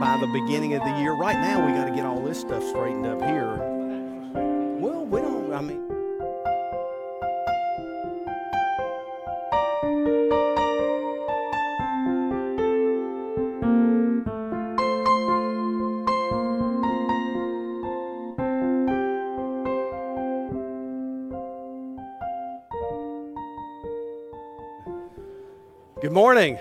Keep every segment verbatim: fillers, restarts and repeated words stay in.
by the beginning of the year. Right now, we got to get all this stuff straightened up here. Well, we don't, I mean. Good morning.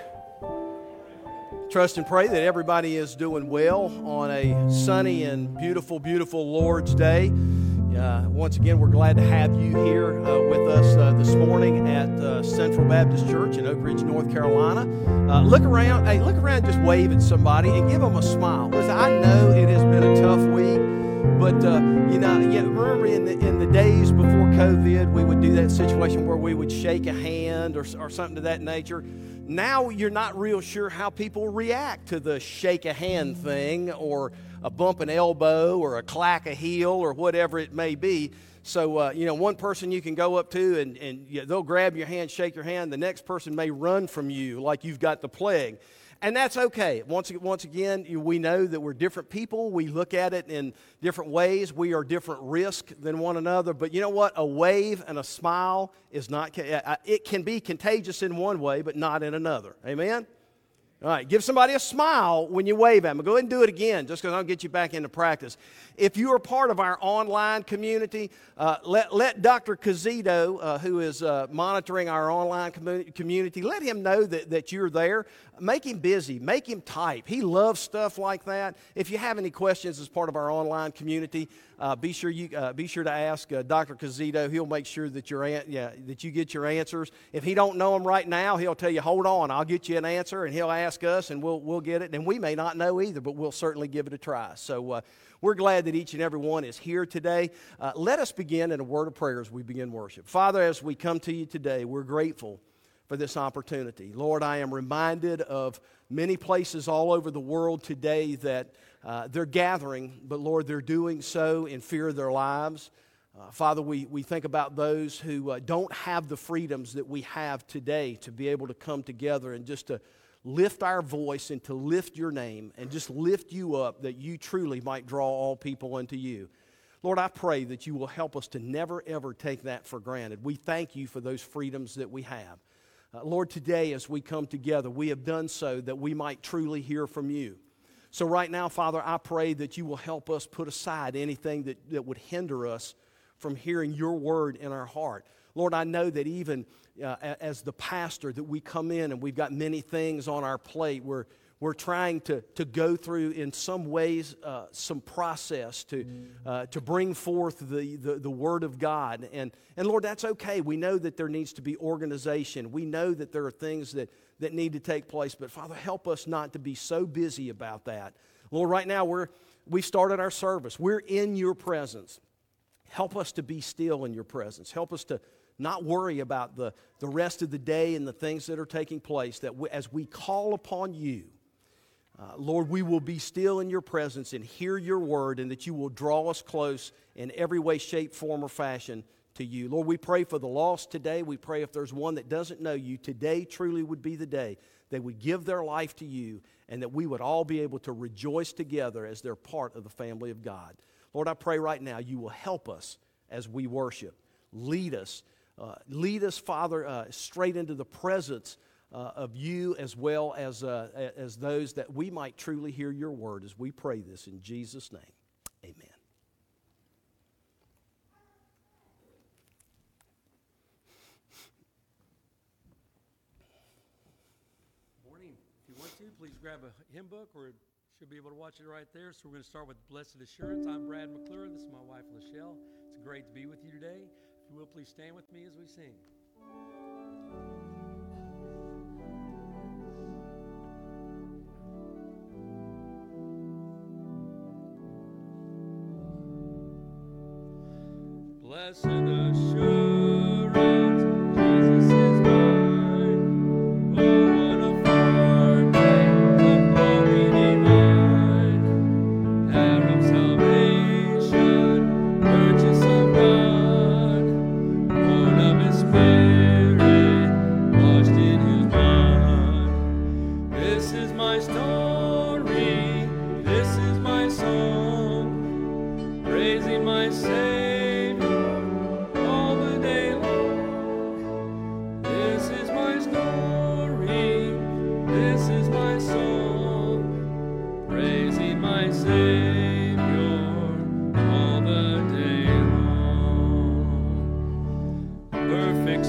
Trust and pray that everybody is doing well on a sunny and beautiful, beautiful Lord's Day. Uh, once again, we're glad to have you here uh, with us uh, this morning at uh, Central Baptist Church in Oak Ridge, North Carolina. Uh, look around, hey, look around, just wave at somebody and give them a smile. Listen, I know it has been a tough week, but uh, you know, yeah, remember in the in the days before COVID, we would do that situation where we would shake a hand or or something to that nature. Now you're not real sure how people react to the shake a hand thing or a bump an elbow or a clack a heel or whatever it may be. So, uh, you know, one person you can go up to and, and you know, they'll grab your hand, shake your hand. The next person may run from you like you've got the plague. And that's okay. Once, once again, we know that we're different people. We look at it in different ways. We are different risk than one another. But you know what? A wave and a smile is not, it can be contagious in one way, but not in another. Amen? All right, give somebody a smile when you wave at them. Go ahead and do it again, just because I'll get you back into practice. If you are part of our online community, uh, let, let Doctor Cazito, uh, who is uh, monitoring our online commu- community, let him know that, that you're there. Make him busy. Make him type. He loves stuff like that. If you have any questions as part of our online community, uh, be sure you uh, be sure to ask uh, Doctor Cazito. He'll make sure that you're an- yeah, that you get your answers. If he don't know them right now, he'll tell you, "Hold on, I'll get you an answer," and he'll ask us, and we'll we'll get it. And we may not know either, but we'll certainly give it a try. So uh, we're glad that each and every one is here today. Uh, let us begin in a word of prayer as we begin worship. Father, as we come to you today, we're grateful for this opportunity. Lord, I am reminded of many places all over the world today that uh, they're gathering, but Lord, they're doing so in fear of their lives. Uh, Father, we, we think about those who uh, don't have the freedoms that we have today to be able to come together and just to lift our voice and to lift your name and just lift you up that you truly might draw all people unto you. Lord, I pray that you will help us to never, ever take that for granted. We thank you for those freedoms that we have. Uh, Lord, today as we come together, we have done so that we might truly hear from you. So right now, Father, I pray that you will help us put aside anything that, that would hinder us from hearing your word in our heart. Lord, I know that even uh, as the pastor that we come in and we've got many things on our plate, we're, we're trying to, to go through in some ways uh, some process to, uh, to bring forth the, the, the Word of God. And, and Lord, that's okay. We know that there needs to be organization. We know that there are things that, that need to take place. But Father, help us not to be so busy about that. Lord, right now we're, we've started our service. We're in your presence. Help us to be still in your presence. Help us to not worry about the, the rest of the day and the things that are taking place, that we, as we call upon you, uh, Lord, we will be still in your presence and hear your word, and that you will draw us close in every way, shape, form, or fashion to you. Lord, we pray for the lost today. We pray if there's one that doesn't know you, today truly would be the day they would give their life to you, and that we would all be able to rejoice together as they're part of the family of God. Lord, I pray right now you will help us as we worship. Lead us. Uh, lead us, Father, uh, straight into the presence uh, of you, as well as, uh, as those that we might truly hear your word, as we pray this in Jesus' name. Amen. Morning. If you want to, please grab a hymn book, or should be able to watch it right there. So we're going to start with Blessed Assurance. I'm Brad McClure. This is my wife, Lachelle. It's great to be with you today. If you will, please stand with me as we sing. Blessed assurance, Jesus is mine. Oh, what a foretaste of glory divine, heir of salvation, purchase of God, born of His Spirit, washed in His blood. This is my story,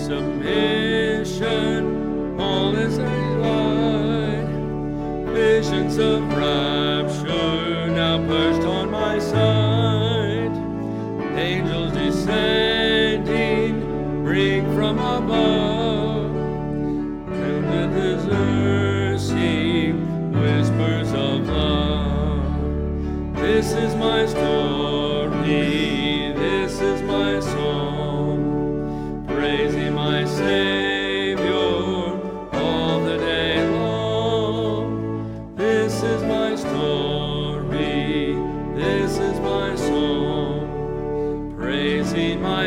submission, all is light. Visions of rapture now perched on my sight. Angels descending, bring from above, and with His mercy, whispers of love. This is my story, this is my song, praising my Savior all the day long. This is my story, this is my song, praising my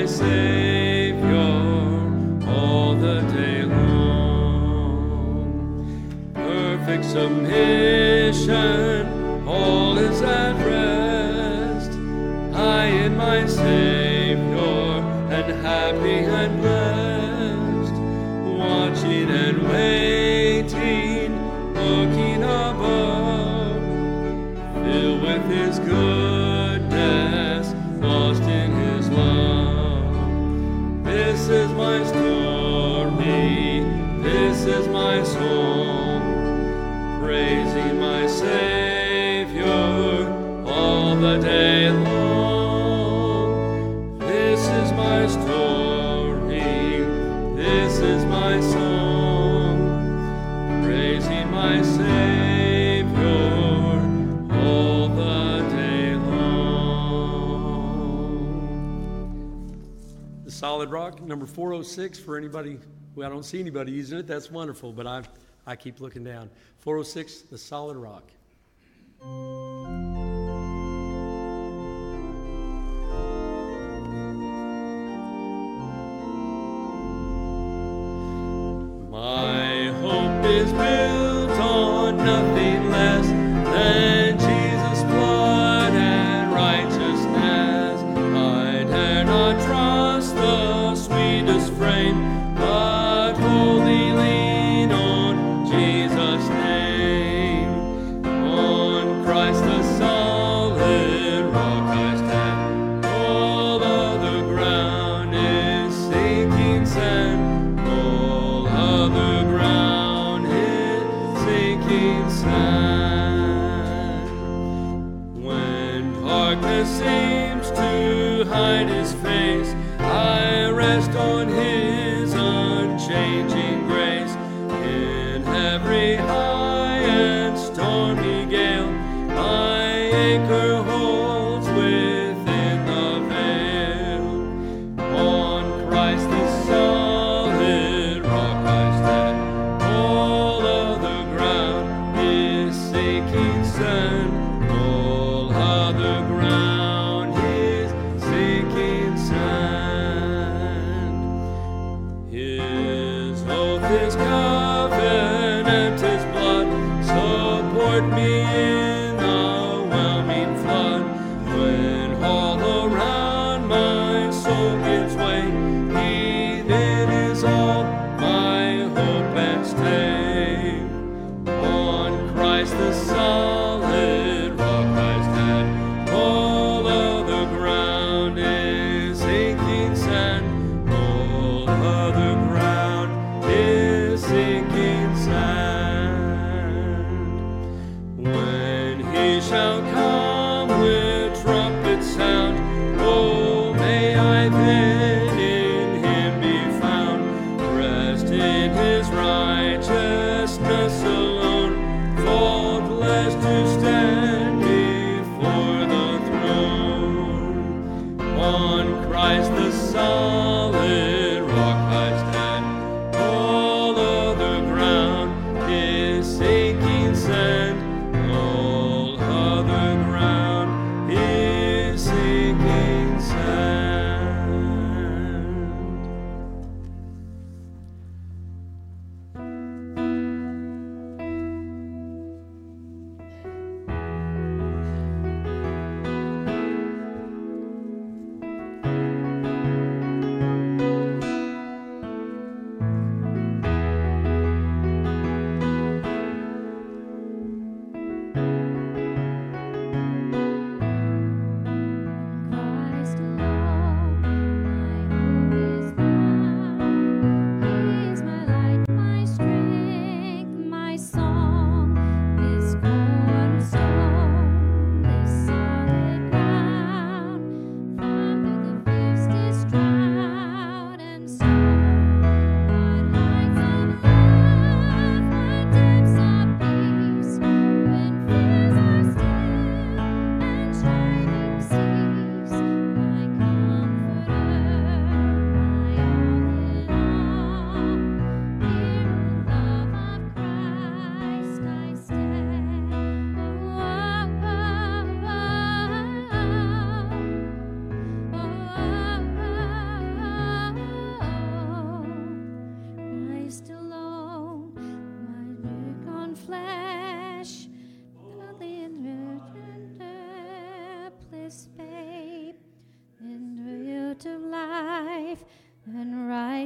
Savior all the day long. Perfect submission, all is at rest. I in my Savior, and happy and blessed, watching and waiting, looking above, filled with His goodness, lost in His love. This is my story, this is my song, praising my Savior all the day long. This is my story, this is my song, praising my Savior all the day long. The Solid Rock, number four oh six, for anybody who I don't see anybody using it, that's wonderful, but I I keep looking down. four oh six, The Solid Rock. My hope is built on nothing less than Jesus' blood and righteousness. I dare not trust the sweetest frame, but wholly lean on Jesus' name. On Christ the solid rock I stand. All other ground is sinking sand. All other ground is sinking sand.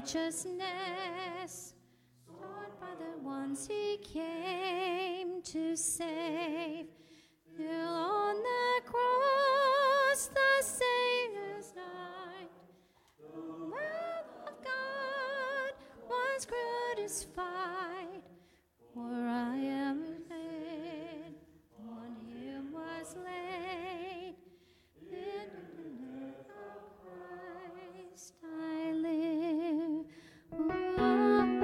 righteousness, taught by the ones he came to save. Till on the cross the Savior's died. The Lamb of God was crucified, for I am laid, on him was laid. In the name of Christ I live. Oh, oh,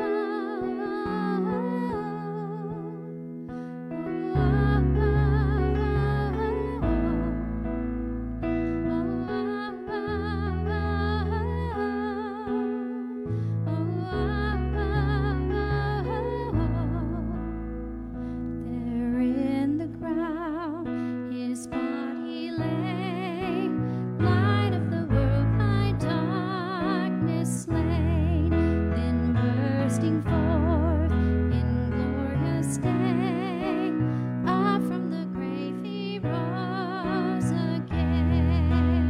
there in the ground his body lay, light of the world, my darkness slain, then bursting forth in glorious day, up from the grave he rose again.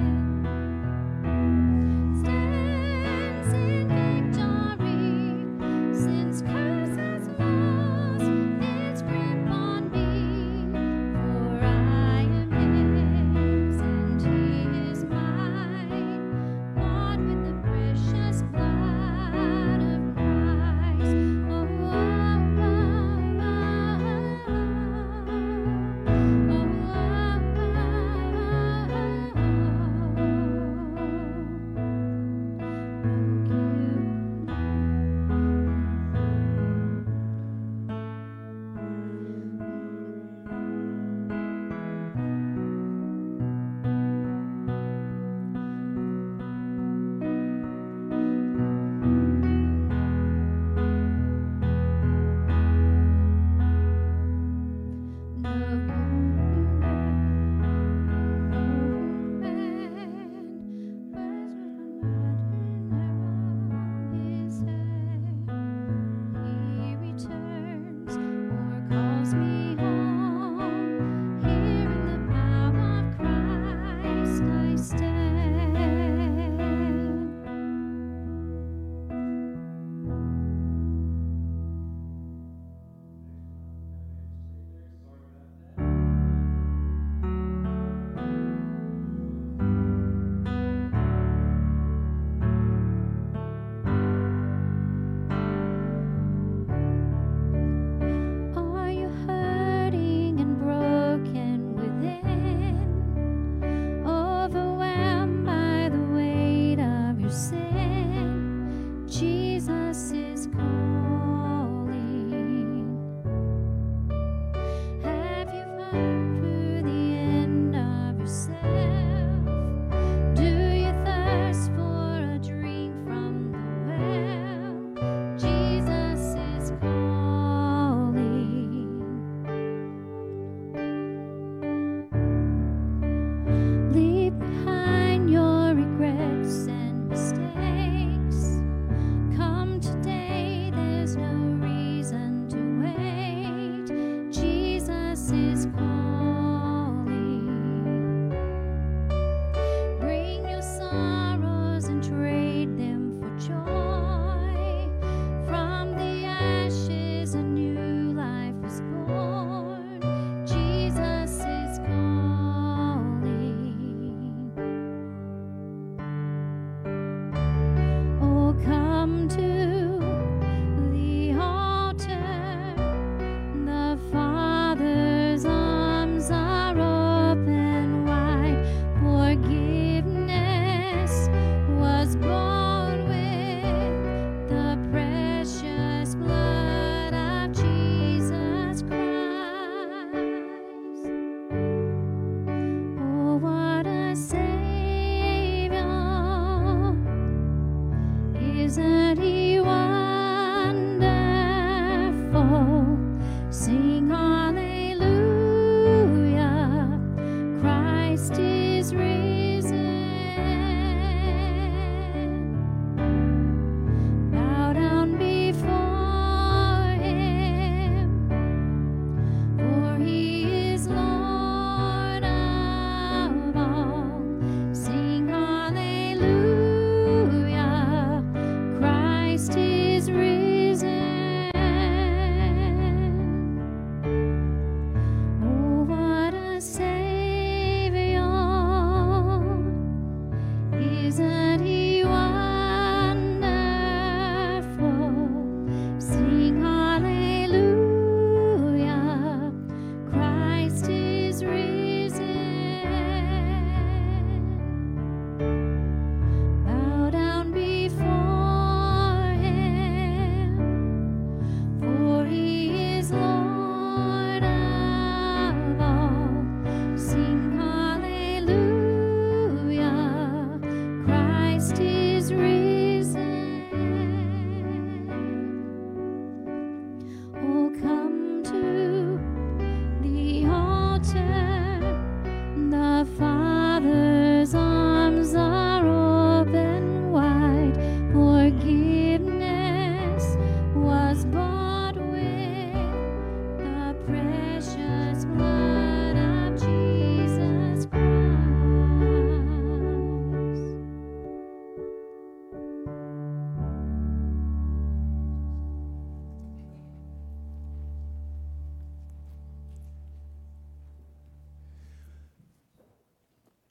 Stands in victory, since curse has lost its grip on me, for I am his and he is mine, bought with the precious blood of Christ.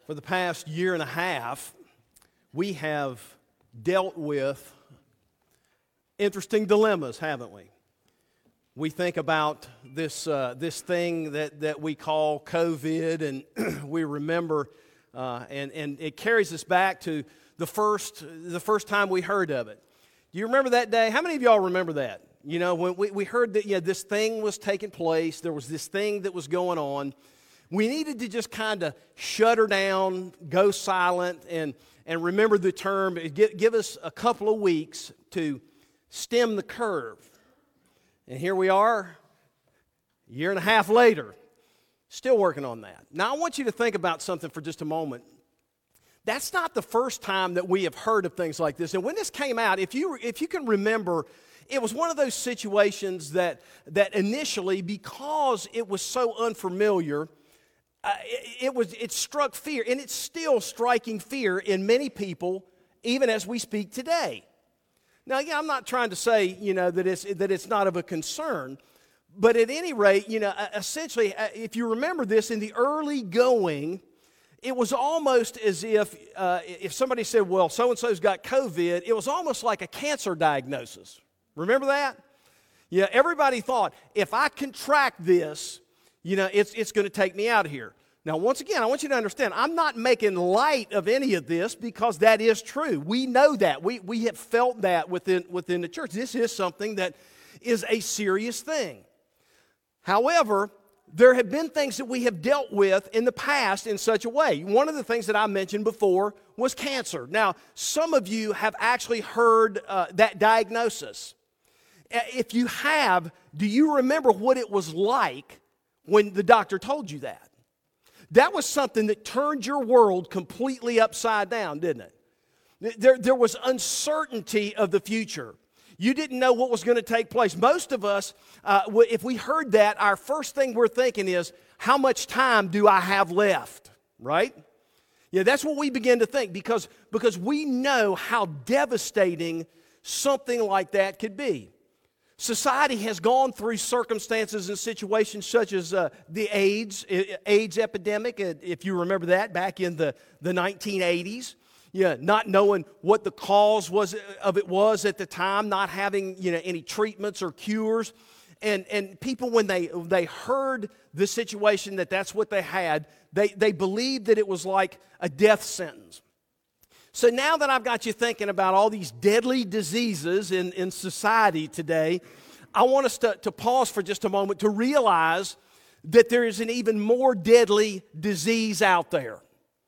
For the past year and a half, we have dealt with interesting dilemmas, haven't we? We think about this uh, this thing that, that we call COVID, and we remember, uh, and, and it carries us back to the first the first time we heard of it. Do you remember that day? How many of y'all remember that? You know, when we, we heard that, yeah, this thing was taking place, there was this thing that was going on. We needed to just kind of shut her down, go silent, and, and remember the term, give, give us a couple of weeks to stem the curve. And here we are, a year and a half later, still working on that. Now, I want you to think about something for just a moment. That's not the first time that we have heard of things like this. And when this came out, if you, if you can remember, it was one of those situations that, that initially, because it was so unfamiliar, Uh, it, it was it struck fear, and it's still striking fear in many people, even as we speak today. Now, yeah, I'm not trying to say, you know, that it's that it's not of a concern, but at any rate, you know, essentially, if you remember this, in the early going, it was almost as if uh, if somebody said, "Well, so and so's got COVID," it was almost like a cancer diagnosis. Remember that? Yeah, everybody thought, if I contract this, you know, it's it's going to take me out of here. Now, once again, I want you to understand, I'm not making light of any of this because that is true. We know that. We we have felt that within, within the church. This is something that is a serious thing. However, there have been things that we have dealt with in the past in such a way. One of the things that I mentioned before was cancer. Now, some of you have actually heard uh, that diagnosis. If you have, do you remember what it was like when the doctor told you that? That was something that turned your world completely upside down, didn't it? There, there was uncertainty of the future. You didn't know what was going to take place. Most of us, uh, if we heard that, our first thing we're thinking is, how much time do I have left, right? Yeah, that's what we begin to think because, because we know how devastating something like that could be. Society has gone through circumstances and situations such as uh, the AIDS, AIDS epidemic, if you remember that, back in the, the nineteen eighties. Yeah, not knowing what the cause was of it was at the time, not having, you know, any treatments or cures. And, and people, when they, they heard the situation that that's what they had, they, they believed that it was like a death sentence. So now that I've got you thinking about all these deadly diseases in, in society today, I want us to, to pause for just a moment to realize that there is an even more deadly disease out there.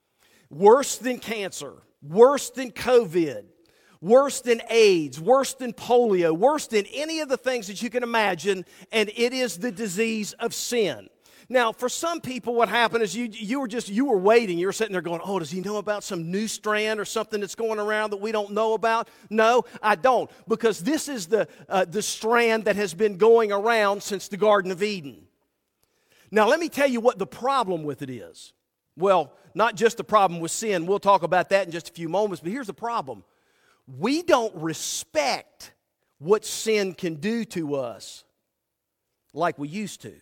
Worse than cancer, worse than COVID, worse than AIDS, worse than polio, worse than any of the things that you can imagine, and it is the disease of sin. Now, for some people, what happened is you you were just, you were waiting. You were sitting there going, oh, does he know about some new strand or something that's going around that we don't know about? No, I don't, because this is the, uh, the strand that has been going around since the Garden of Eden. Now, let me tell you what the problem with it is. Well, not just the problem with sin. We'll talk about that in just a few moments, but here's the problem. We don't respect what sin can do to us like we used to.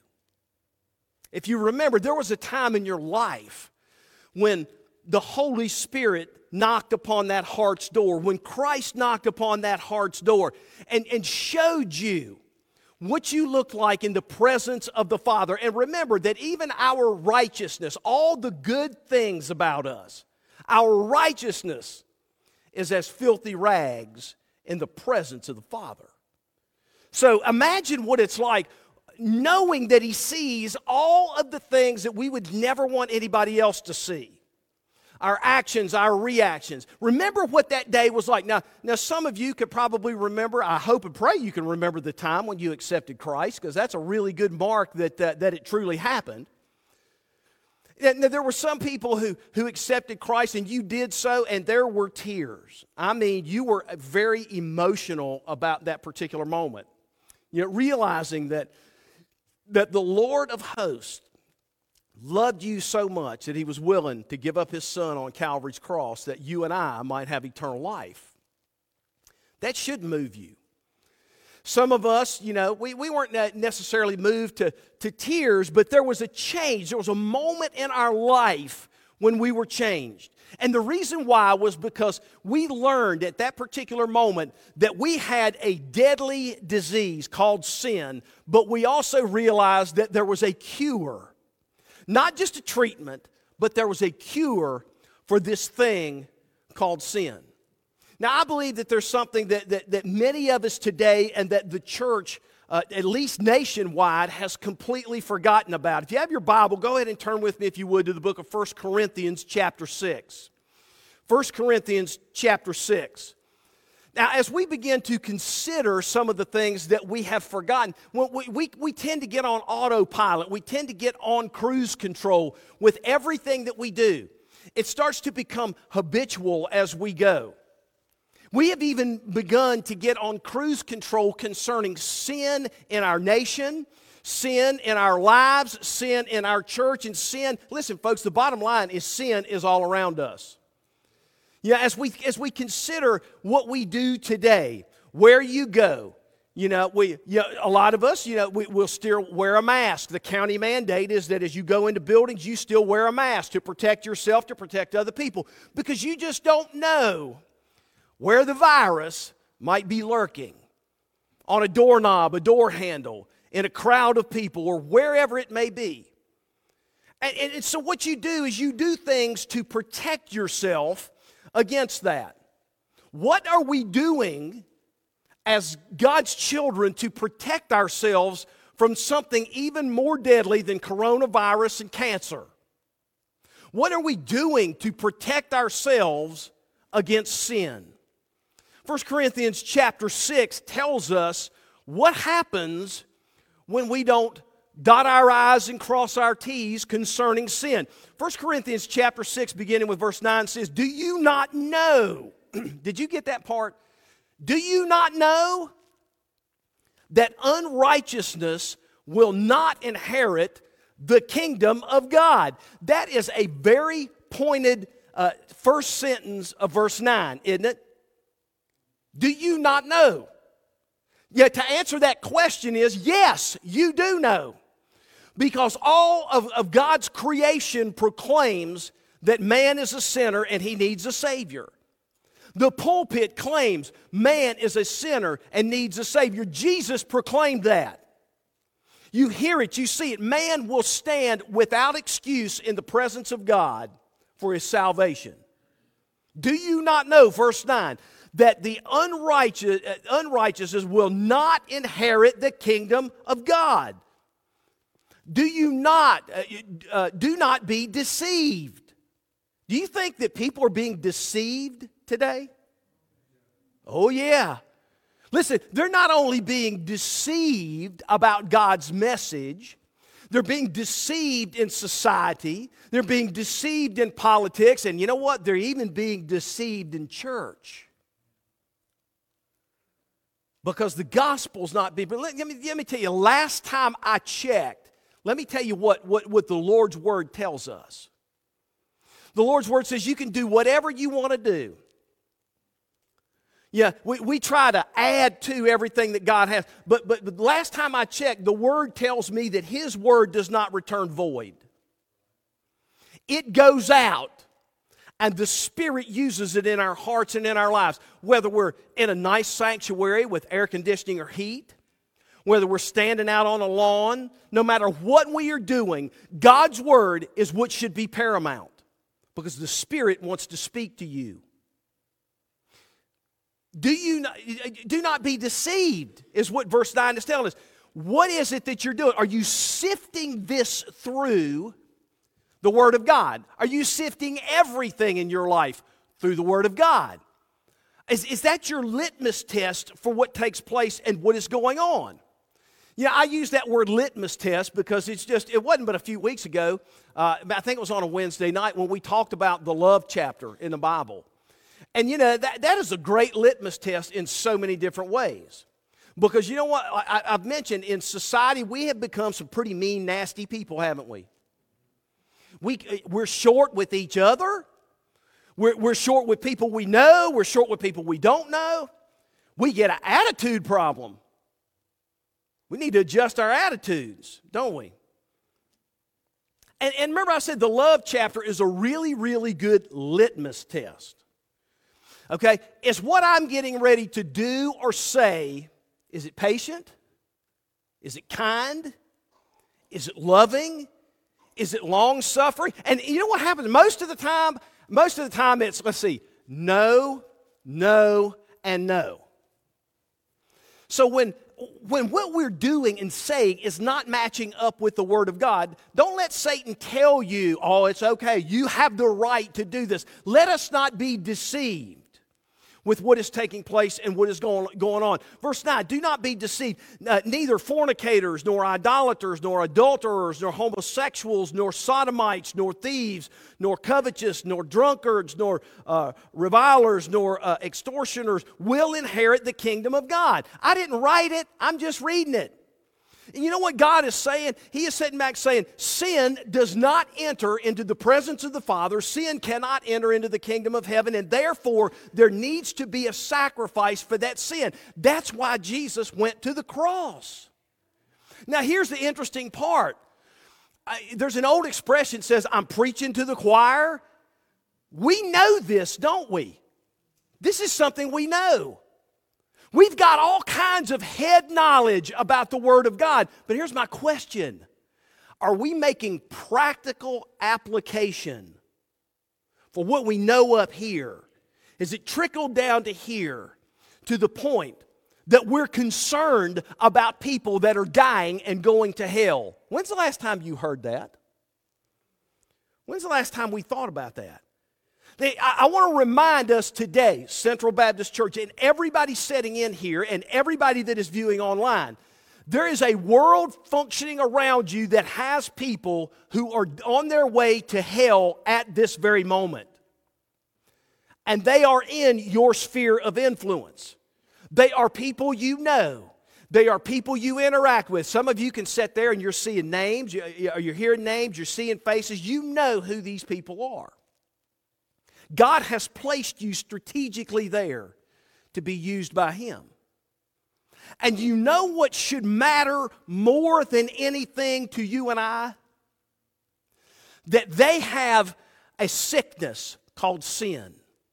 If you remember, there was a time in your life when the Holy Spirit knocked upon that heart's door, when Christ knocked upon that heart's door and, and showed you what you looked like in the presence of the Father. And remember that even our righteousness, all the good things about us, our righteousness is as filthy rags in the presence of the Father. So imagine what it's like knowing that He sees all of the things that we would never want anybody else to see. Our actions, our reactions. Remember what that day was like. Now, now some of you could probably remember, I hope and pray you can remember the time when you accepted Christ, because that's a really good mark that, uh, that it truly happened. And there were some people who, who accepted Christ, and you did so, and there were tears. I mean, you were very emotional about that particular moment. You know, realizing that that the Lord of hosts loved you so much that He was willing to give up His Son on Calvary's cross that you and I might have eternal life. That should move you. Some of us, you know, we, we weren't necessarily moved to, to tears, but there was a change. There was a moment in our life when we were changed. And the reason why was because we learned at that particular moment that we had a deadly disease called sin, but we also realized that there was a cure. Not just a treatment, but there was a cure for this thing called sin. Now, I believe that there's something that, that, that many of us today and that the church, uh, at least nationwide, has completely forgotten about. If you have your Bible, go ahead and turn with me, if you would, to the book of First Corinthians chapter six. First Corinthians chapter six. Now, as we begin to consider some of the things that we have forgotten, we, we, we tend to get on autopilot. We tend to get on cruise control with everything that we do. It starts to become habitual as we go. We have even begun to get on cruise control concerning sin in our nation, sin in our lives, sin in our church, and sin. Listen, folks, the bottom line is sin is all around us. Yeah, as we as we consider what we do today, where you go, you know, we you know, a lot of us, you know, we, we'll still wear a mask. The county mandate is that as you go into buildings, you still wear a mask to protect yourself, to protect other people, because you just don't know where the virus might be lurking, on a doorknob, a door handle, in a crowd of people, or wherever it may be. And, and, and so what you do is you do things to protect yourself against that. What are we doing as God's children to protect ourselves from something even more deadly than coronavirus and cancer? What are we doing to protect ourselves against sin? First Corinthians chapter six tells us what happens when we don't dot our I's and cross our T's concerning sin. First Corinthians chapter six, beginning with verse nine, says, "Do you not know?" Did you get that part? Do you not know that unrighteousness will not inherit the kingdom of God? That is a very pointed uh, first sentence of verse nine, isn't it? Do you not know? Yeah, to answer that question is, yes, you do know. Because all of, of God's creation proclaims that man is a sinner and he needs a Savior. The pulpit claims man is a sinner and needs a Savior. Jesus proclaimed that. You hear it, you see it. Man will stand without excuse in the presence of God for his salvation. Do you not know, verse nine, that the unrighteous, uh, unrighteousness will not inherit the kingdom of God? Do you not, uh, uh, do not be deceived. Do you think that people are being deceived today? Oh yeah. Listen, they're not only being deceived about God's message, they're being deceived in society, they're being deceived in politics, and you know what? They're even being deceived in church. Because the gospel's not being, but let, let, me, let me tell you, last time I checked, let me tell you what, what, what the Lord's Word tells us. The Lord's Word says you can do whatever you want to do. Yeah, we, we try to add to everything that God has. But, but, but last time I checked, the Word tells me that His Word does not return void. It goes out. And the Spirit uses it in our hearts and in our lives. Whether we're in a nice sanctuary with air conditioning or heat, whether we're standing out on a lawn, no matter what we are doing, God's Word is what should be paramount. Because the Spirit wants to speak to you. Do you not, do not be deceived, is what verse nine is telling us. What is it that you're doing? Are you sifting this through the Word of God? Are you sifting everything in your life through the Word of God? Is, is that your litmus test for what takes place and what is going on? Yeah, I use that word litmus test because it's just, it wasn't but a few weeks ago, uh, I think it was on a Wednesday night when we talked about the love chapter in the Bible. And you know, that, that is a great litmus test in so many different ways. Because you know what, I, I've mentioned in society we have become some pretty mean, nasty people, haven't we? We, we're short with each other. We're, we're short with people we know. We're short with people we don't know. We get an attitude problem. We need to adjust our attitudes, don't we? And, and remember I said the love chapter is a really, really good litmus test. Okay? Is what I'm getting ready to do or say, is it patient? Is it kind? Is it loving? Is it long-suffering? And you know what happens? Most of the time, most of the time it's, let's see, no, no, and no. So when, when what we're doing and saying is not matching up with the Word of God, don't let Satan tell you, oh, it's okay, you have the right to do this. Let us not be deceived with what is taking place and what is going, going on. Verse nine, do not be deceived. Uh, neither fornicators, nor idolaters, nor adulterers, nor homosexuals, nor sodomites, nor thieves, nor covetous, nor drunkards, nor uh, revilers, nor uh, extortioners will inherit the kingdom of God. I didn't write it. I'm just reading it. And you know what God is saying? He is sitting back saying, sin does not enter into the presence of the Father. Sin cannot enter into the kingdom of heaven, and therefore there needs to be a sacrifice for that sin. That's why Jesus went to the cross. Now here's the interesting part. I, there's an old expression that says, I'm preaching to the choir. We know this, don't we? This is something we know. We've got all kinds of head knowledge about the Word of God. But here's my question. Are we making practical application for what we know up here? Is it trickled down to here to the point that we're concerned about people that are dying and going to hell? When's the last time you heard that? When's the last time we thought about that? I, I want to remind us today, Central Baptist Church, and everybody sitting in here and everybody that is viewing online, there is a world functioning around you that has people who are on their way to hell at this very moment. And they are in your sphere of influence. They are people you know. They are people you interact with. Some of you can sit there and you're seeing names, you're hearing names, you're seeing faces. You know who these people are. God has placed you strategically there to be used by Him. And you know what should matter more than anything to you and I? That they have a sickness called sin.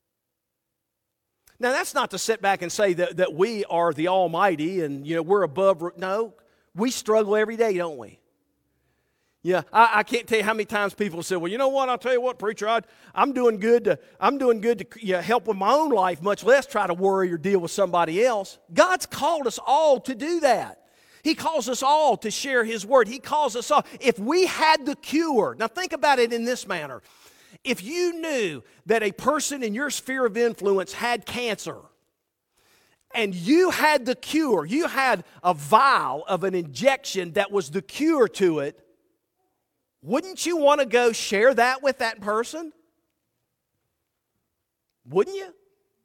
Now that's not to sit back and say that, that we are the Almighty and you know we're above. No, we struggle every day, don't we? Yeah, I, I can't tell you how many times people say, well, you know what, I'll tell you what, preacher, I, I'm doing good to, I'm doing good to you know, help with my own life, much less try to worry or deal with somebody else. God's called us all to do that. He calls us all to share His Word. He calls us all. If we had the cure, now think about it in this manner. If you knew that a person in your sphere of influence had cancer, and you had the cure, you had a vial of an injection that was the cure to it, wouldn't you want to go share that with that person? Wouldn't you?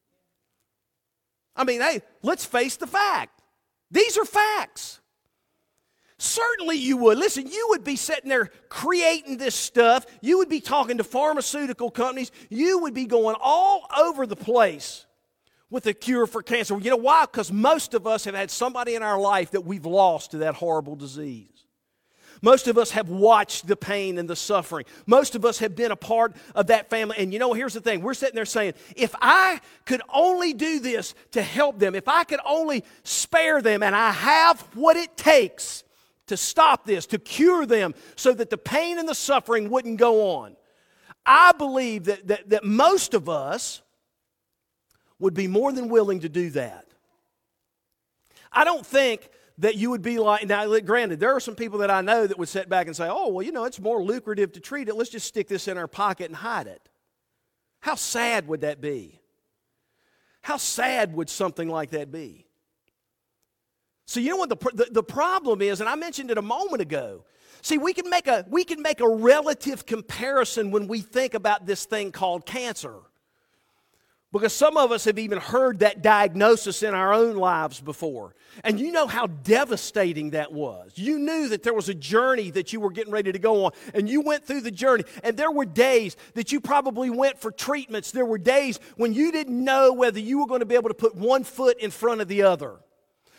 I mean, hey, let's face the fact. These are facts. Certainly you would. Listen, you would be sitting there creating this stuff. You would be talking to pharmaceutical companies. You would be going all over the place with a cure for cancer. You know why? Because most of us have had somebody in our life that we've lost to that horrible disease. Most of us have watched the pain and the suffering. Most of us have been a part of that family. And you know, here's the thing. We're sitting there saying, if I could only do this to help them, if I could only spare them, and I have what it takes to stop this, to cure them so that the pain and the suffering wouldn't go on. I believe that, that, that most of us would be more than willing to do that. I don't think that you would be like, now granted, there are some people that I know that would sit back and say, oh, well, you know, it's more lucrative to treat it. Let's just stick this in our pocket and hide it. How sad would that be? How sad would something like that be? So you know what the, the, the problem is, and I mentioned it a moment ago. See, we can make a we can make a relative comparison when we think about this thing called cancer. Because some of us have even heard that diagnosis in our own lives before. And you know how devastating that was. You knew that there was a journey that you were getting ready to go on. And you went through the journey. And there were days that you probably went for treatments. There were days when you didn't know whether you were going to be able to put one foot in front of the other.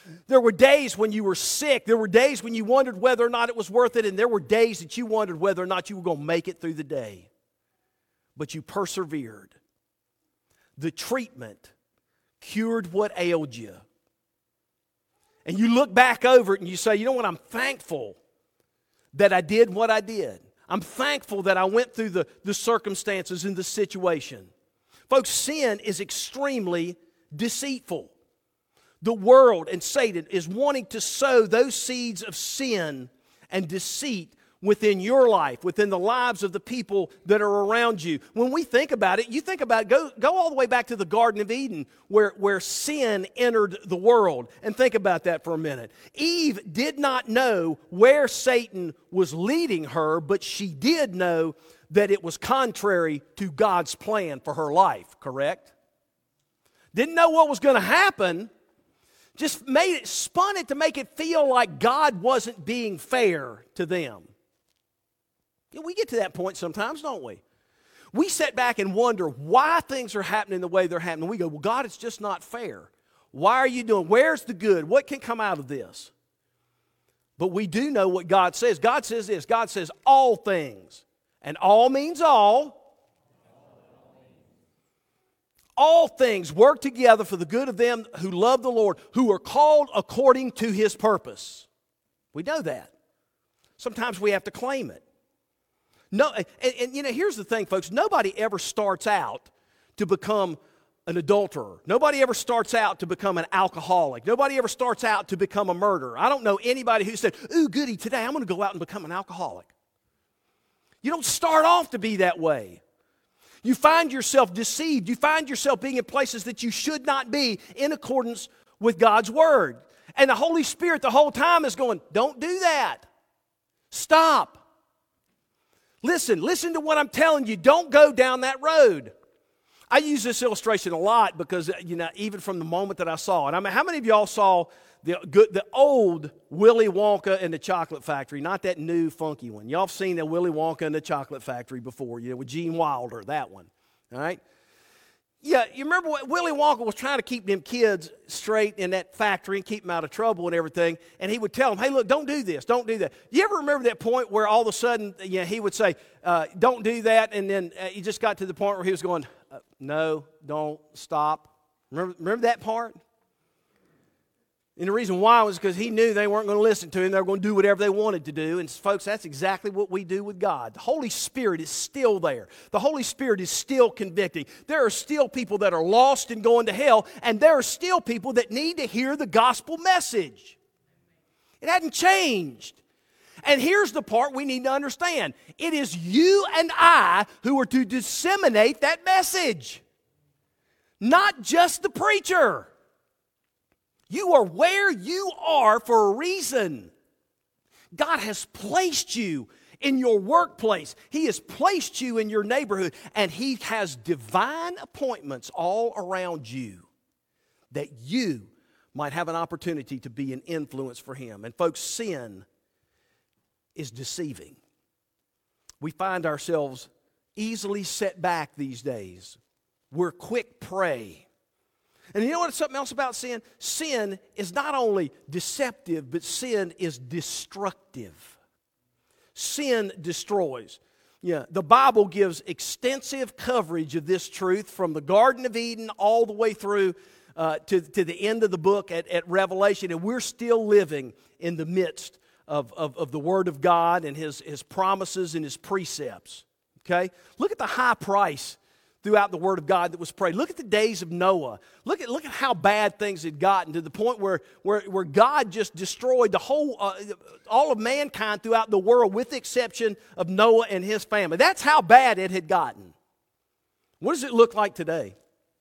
There were days when you were sick. There were days when you wondered whether or not it was worth it. And there were days that you wondered whether or not you were going to make it through the day. But you persevered. The treatment cured what ailed you. And you look back over it and you say, you know what, I'm thankful that I did what I did. I'm thankful that I went through the, the circumstances and the situation. Folks, sin is extremely deceitful. The world and Satan is wanting to sow those seeds of sin and deceit within your life, within the lives of the people that are around you. When we think about it, you think about it, go, go all the way back to the Garden of Eden where, where sin entered the world. And think about that for a minute. Eve did not know where Satan was leading her, but she did know that it was contrary to God's plan for her life, correct? Didn't know what was going to happen. Just made it, spun it to make it feel like God wasn't being fair to them. You know, we get to that point sometimes, don't we? We sit back and wonder why things are happening the way they're happening. We go, well, God, it's just not fair. Why are you doing? Where's the good? What can come out of this? But we do know what God says. God says this. God says all things. And all means all. All things work together for the good of them who love the Lord, who are called according to His purpose. We know that. Sometimes we have to claim it. No, and, and you know, here's the thing, folks. Nobody ever starts out to become an adulterer. Nobody ever starts out to become an alcoholic. Nobody ever starts out to become a murderer. I don't know anybody who said, ooh, goody, today I'm going to go out and become an alcoholic. You don't start off to be that way. You find yourself deceived. You find yourself being in places that you should not be in accordance with God's Word. And the Holy Spirit the whole time is going, don't do that. Stop. Listen, listen to what I'm telling you. Don't go down that road. I use this illustration a lot because, you know, even from the moment that I saw it. I mean, how many of y'all saw the good, the old Willy Wonka and the Chocolate Factory, not that new funky one? Y'all have seen the Willy Wonka and the Chocolate Factory before, you know, with Gene Wilder, that one, all right? Yeah, you remember what Willy Wonka was trying to keep them kids straight in that factory and keep them out of trouble and everything. And he would tell them, hey, look, don't do this, don't do that. You ever remember that point where all of a sudden, you know, he would say, uh, don't do that, and then uh, he just got to the point where he was going, uh, no, don't, stop. Remember, remember that part? And the reason why was because he knew they weren't going to listen to him. They were going to do whatever they wanted to do. And folks, that's exactly what we do with God. The Holy Spirit is still there. The Holy Spirit is still convicting. There are still people that are lost and going to hell. And there are still people that need to hear the gospel message. It hadn't changed. And here's the part we need to understand. It is you and I who are to disseminate that message. Not just the preacher. You are where you are for a reason. God has placed you in your workplace. He has placed you in your neighborhood. And He has divine appointments all around you that you might have an opportunity to be an influence for Him. And folks, sin is deceiving. We find ourselves easily set back these days. We're quick prey. And you know what's something else about sin? Sin is not only deceptive, but sin is destructive. Sin destroys. Yeah, the Bible gives extensive coverage of this truth from the Garden of Eden all the way through uh, to, to the end of the book at, at Revelation. And we're still living in the midst of, of, of the Word of God and His, His promises and His precepts. Okay? Look at the high price throughout the Word of God that was prayed. Look at the days of Noah. Look at, look at how bad things had gotten to the point where, where, where God just destroyed the whole, uh, all of mankind throughout the world with the exception of Noah and his family. That's how bad it had gotten. What does it look like today?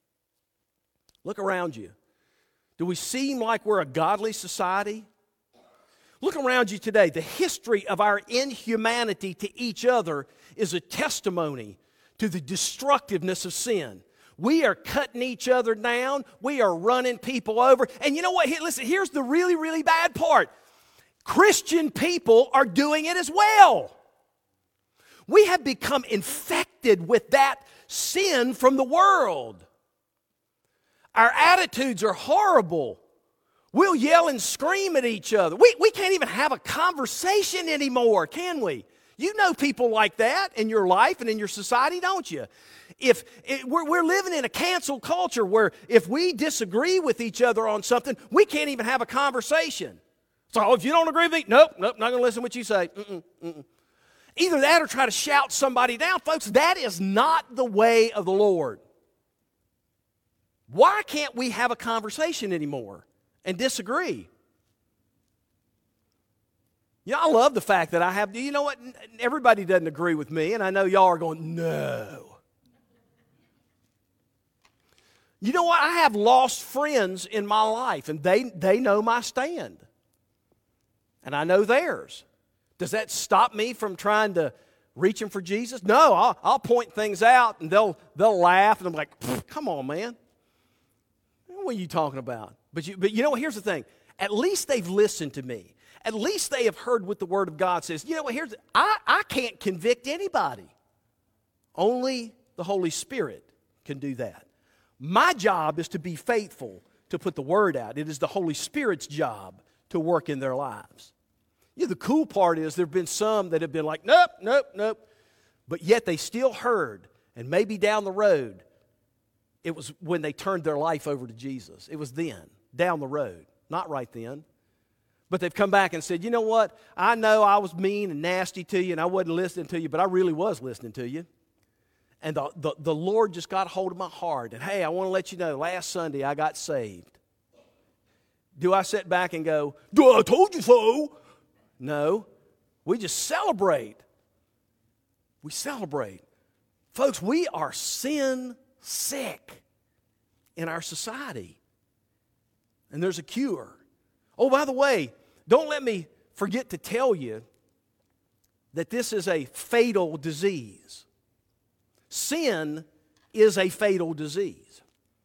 Look around you. Do we seem like we're a godly society? Look around you today. The history of our inhumanity to each other is a testimony to the destructiveness of sin. We are cutting each other down. We are running people over. And you know what? Here, listen, here's the really, really bad part. Christian people are doing it as well. We have become infected with that sin from the world. Our attitudes are horrible. We'll yell and scream at each other. We, we can't even have a conversation anymore, can we? You know people like that in your life and in your society, don't you? If it, we're, we're living in a cancel culture where if we disagree with each other on something, we can't even have a conversation. So if you don't agree with me, nope, nope, not going to listen to what you say. Mm-mm, mm-mm. Either that or try to shout somebody down. Folks, that is not the way of the Lord. Why can't we have a conversation anymore and disagree? You know, I love the fact that I have, you know what, everybody doesn't agree with me, and I know y'all are going, no. You know what, I have lost friends in my life, and they, they know my stand. And I know theirs. Does that stop me from trying to reach them for Jesus? No, I'll, I'll point things out, and they'll, they'll laugh, and I'm like, come on, man. What are you talking about? But you, but you know what, here's the thing. At least they've listened to me. At least they have heard what the Word of God says. You know what, here's, I, I can't convict anybody. Only the Holy Spirit can do that. My job is to be faithful to put the Word out. It is the Holy Spirit's job to work in their lives. You know, the cool part is there have been some that have been like, nope, nope, nope. But yet they still heard, and maybe down the road, it was when they turned their life over to Jesus. It was then, down the road, not right then. But they've come back and said, you know what? I know I was mean and nasty to you and I wasn't listening to you, but I really was listening to you. And the, the, the Lord just got a hold of my heart. And hey, I want to let you know, last Sunday I got saved. Do I sit back and go, duh, I told you so? No. We just celebrate. We celebrate. Folks, we are sin sick in our society. And there's a cure. Oh, by the way, don't let me forget to tell you that this is a fatal disease. Sin is a fatal disease.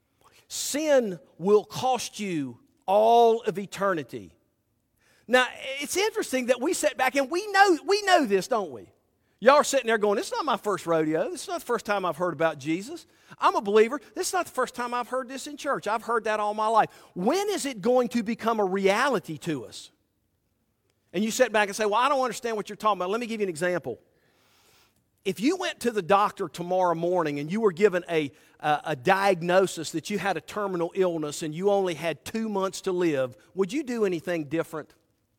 Sin will cost you all of eternity. Now, it's interesting that we sit back and we know, we know this, don't we? Y'all are sitting there going, this is not my first rodeo. This is not the first time I've heard about Jesus. I'm a believer. This is not the first time I've heard this in church. I've heard that all my life. When is it going to become a reality to us? And you sit back and say, well, I don't understand what you're talking about. Let me give you an example. If you went to the doctor tomorrow morning and you were given a, a, a diagnosis that you had a terminal illness and you only had two months to live, would you do anything different?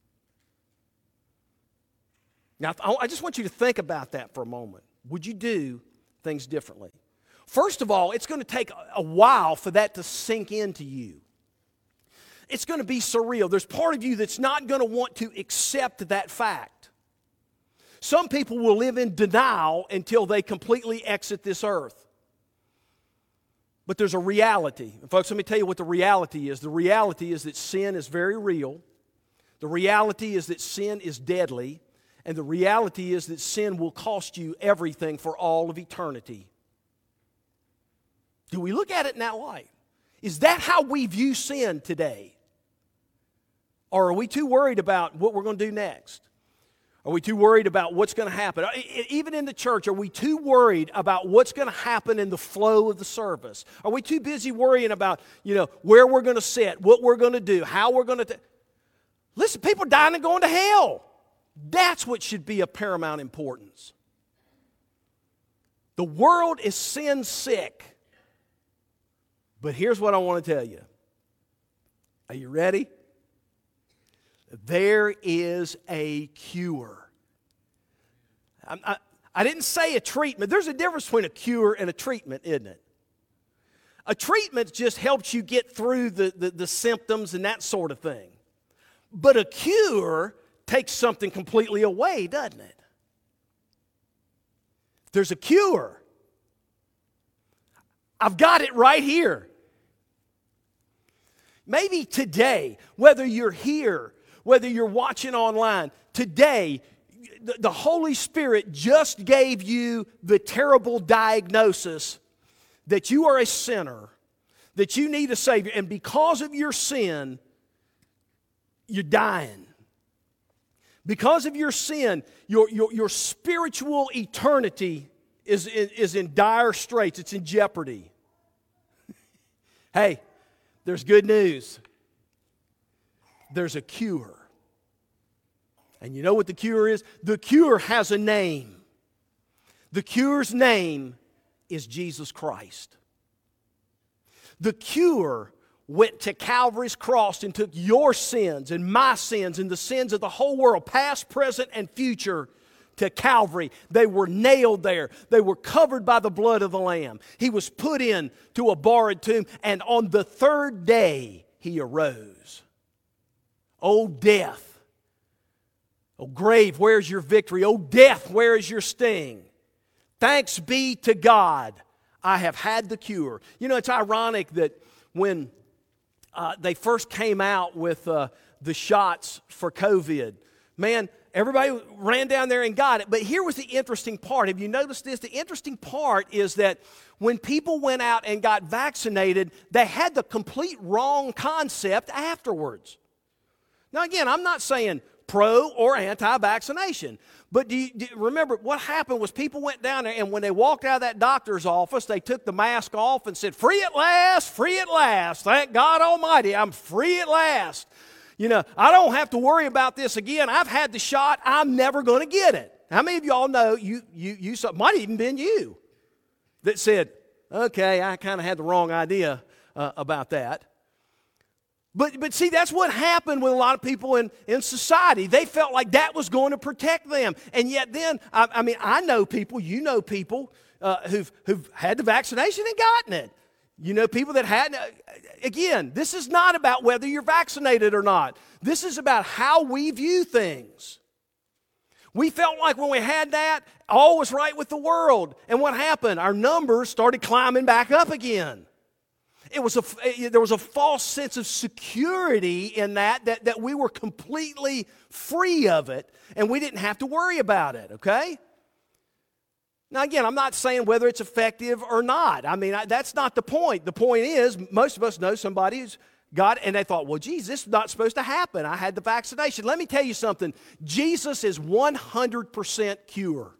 Now, I just want you to think about that for a moment. Would you do things differently? First of all, it's going to take a while for that to sink into you. It's going to be surreal. There's part of you that's not going to want to accept that fact. Some people will live in denial until they completely exit this earth. But there's a reality. And folks, let me tell you what the reality is. The reality is that sin is very real. The reality is that sin is deadly. And the reality is that sin will cost you everything for all of eternity. Do we look at it in that light? Is that how we view sin today? Or are we too worried about what we're going to do next? Are we too worried about what's going to happen? Even in the church, are we too worried about what's going to happen in the flow of the service? Are we too busy worrying about, you know, where we're going to sit, what we're going to do, how we're going to... T- Listen, people are dying and going to hell. That's what should be of paramount importance. The world is sin sick. But here's what I want to tell you. Are you ready? There is a cure. I, I, I didn't say a treatment. There's a difference between a cure and a treatment, isn't it? A treatment just helps you get through the, the, the symptoms and that sort of thing. But a cure takes something completely away, doesn't it? There's a cure. I've got it right here. Maybe today, whether you're here, whether you're watching online, today, the, the Holy Spirit just gave you the terrible diagnosis that you are a sinner, that you need a Savior, and because of your sin, you're dying. Because of your sin, your, your, your spiritual eternity is, is in dire straits. It's in jeopardy. Hey, there's good news. there's a cure. And you know what the cure is? The cure has a name. The cure's name is Jesus Christ. The cure went to Calvary's cross and took your sins and my sins and the sins of the whole world, past, present, and future, to Calvary. They were nailed there. They were covered by the blood of the Lamb. He was put in to a borrowed tomb, and on the third day, He arose. O death, O grave, where's your victory? O death, where is your sting? Thanks be to God, I have had the cure. You know, it's ironic that when uh, they first came out with uh, the shots for COVID, man, everybody ran down there and got it. But here was the interesting part. Have you noticed this? The interesting part is that when people went out and got vaccinated, they had the complete wrong concept afterwards. Now, again, I'm not saying pro or anti-vaccination. But do you, do you remember what happened was people went down there, and when they walked out of that doctor's office, they took the mask off and said, "Free at last, free at last. Thank God Almighty, I'm free at last. You know, I don't have to worry about this again. I've had the shot. I'm never going to get it." How many of y'all know, you, you, you saw, might have even been you, that said, "Okay, I kind of had the wrong idea uh, about that." But, but see, that's what happened with a lot of people in, in society. They felt like that was going to protect them. And yet then, I, I mean, I know people, you know people uh, who've, who've had the vaccination and gotten it. You know people that hadn't. Again, this is not about whether you're vaccinated or not. This is about how we view things. We felt like when we had that, all was right with the world. And what happened? Our numbers started climbing back up again. It was a, there was a false sense of security in that, that, that we were completely free of it, and we didn't have to worry about it, okay? Now, again, I'm not saying whether it's effective or not. I mean, I, that's not the point. The point is, most of us know somebody who's got it, and they thought, well, geez, this is not supposed to happen. I had the vaccination. Let me tell you something. Jesus is one hundred percent cure. one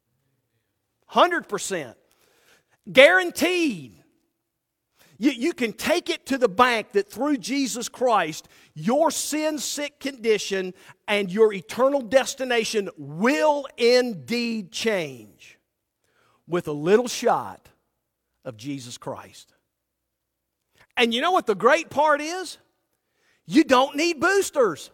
hundred percent. Guaranteed. You, you can take it to the bank that through Jesus Christ, your sin-sick condition and your eternal destination will indeed change with a little shot of Jesus Christ. And you know what the great part is? You don't need boosters.